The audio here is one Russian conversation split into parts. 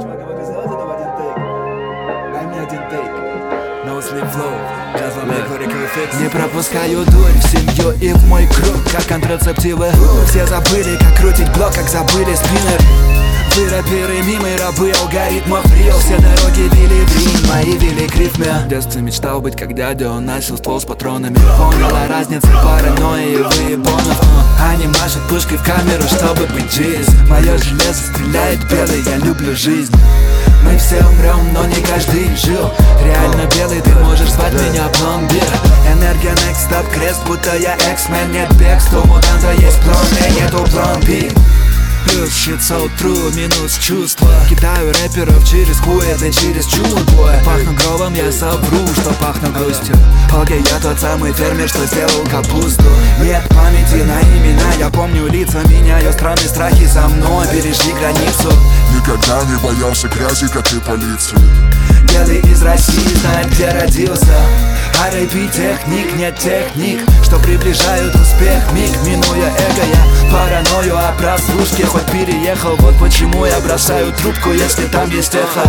Чувак, я могу сделать это в один тейк? Дай мне один тейк. No sleep flow, джазлом легкий фикс. Не пропускаю дурь в семью и в мой круг, как контрацептивы. Все забыли, как крутить блок, как забыли спиннер. Вы раперы, мимы, рабы алгоритмов рил. Все дороги вели в Рим, мои вели к рифме. В детстве мечтал быть как дядя, он носил ствол с патронами. Поняла разницу паранойи и выебонов. Они машут пушкой в камеру, чтобы быть джиз. Мое железо стреляет белый, я люблю жизнь. Мы все умрем, но не каждый жил. Реально белый, ты можешь звать меня пломбир. Энергия next stop, крест, будто я X-Men. Нет бегства, у мутанта есть план A, нету план B. Плюс shit so true, минус чувства. Кидаю рэперов через хуй, это через чудо. Пахну гробом, я совру, что пахну грустью. Окей, я тот самый фермер, что сделал капусту. Нет памяти на имена, я помню лица, меняю страны, страхи со мной, перешли границу. Никогда не боялся грязи, как и полиции. Белый из России знает, где родился. R.I.P. техник, нет техник, что приближают успех. Миг, минуя эго, я параною о прослушке. Хоть переехал, вот почему я бросаю трубку, если там есть эхо.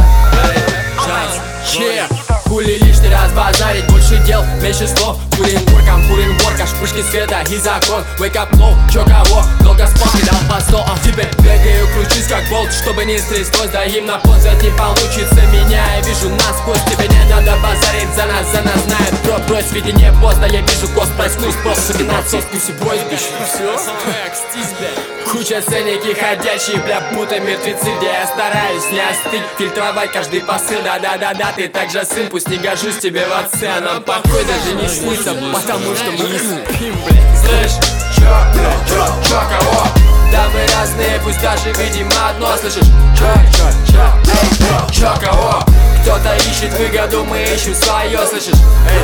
Хули лишний раз базарить, больше дел, меньше слов. Пурин-воркам, вспышки света и закон. Wake up low, чё кого, долго спал, кидал по 100, а тебе бегаю, кручусь как болт, чтобы не стряслось. Да им на позад не получится меня, я вижу насквозь. Тебе не надо базарить за нас знает про брось. Видение поздно, я вижу гост, проснусь, просто винать соску себой. Куча ценники ходячие, бля, будто мертвецы, где я стараюсь не остыть, фильтровать каждый посыл. Да-да-да-да, ты также сын, пусть не гожусь тебе в отце, а нам покой даже не снится, потому что мы не спим, блядь. Слышь, чё, кого? Да мы разные, пусть даже видим одно, слышишь? Чё, кого? Кто-то ищет выгоду, мы ищем свое, слышишь?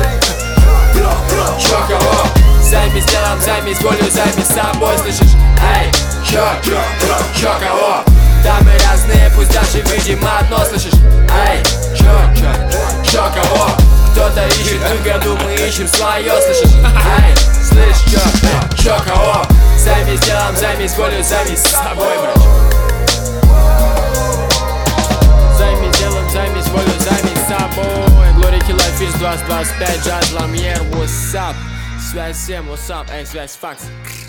Чё, кого? Займись делом, займись болью, займись собой, слышишь? Эй, чё, кого? Да мы разные, пусть даже видим одно, слышишь? Эй, чё, кого? Кто-то ищет выгоду, мы ищем свое, слышишь? Эй, слышь, чё, кого? Займись делом, займись болью, займись собой, брат. Займись делом, займись болью, займись собой. Glory Killer Fish 2025, Jazz Lamier, what's up? Связь 7, what's up? Эй, связь, факс.